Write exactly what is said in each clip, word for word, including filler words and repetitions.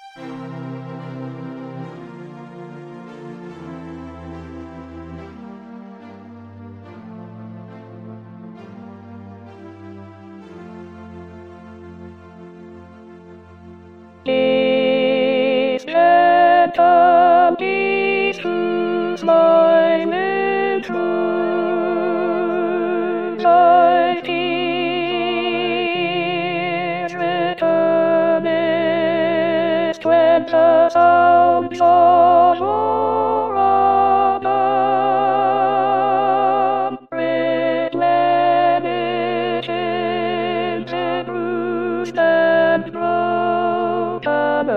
These entities whose line into thy tears returnest when the sounds of your Adam replenishes and bruised and broken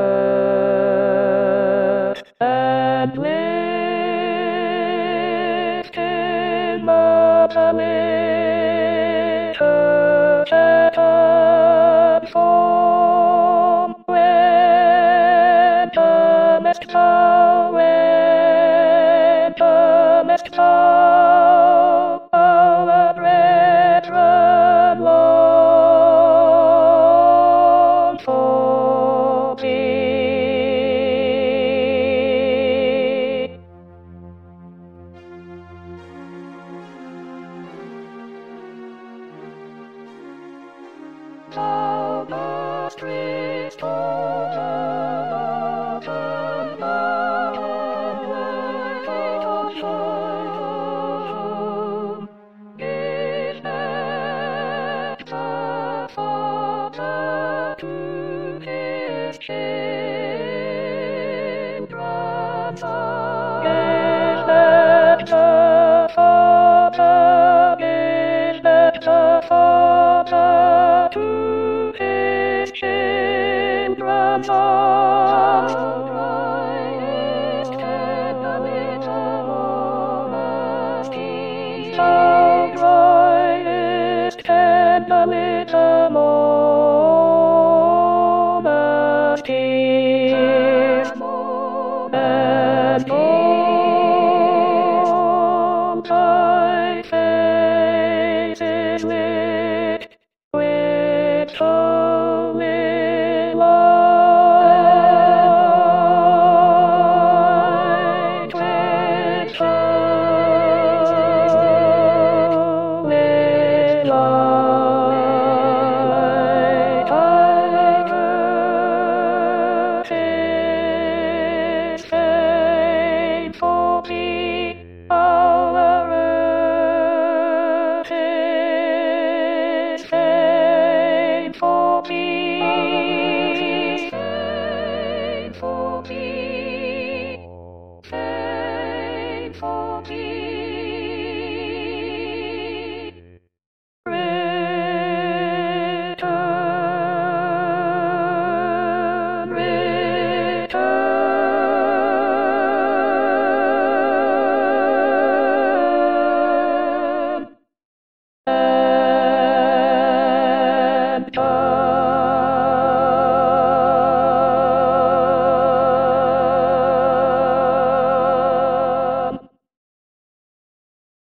earth and lifted up a little shattered form when comest thou, when comest thou, our brethren long for thee. Thou dost restore the broken bottom work of Zion. Give back the Father to his children. Give back the Father, give back the Father to his children. Thou brightest candle in the warmest eve. Thou brightest candle in the warmest eve. And all thy face is lit with holy light, with holy light. Thy earth is faithful thee, our earth is faithful thee, faithful thee, faithful thee. Return, return, and come.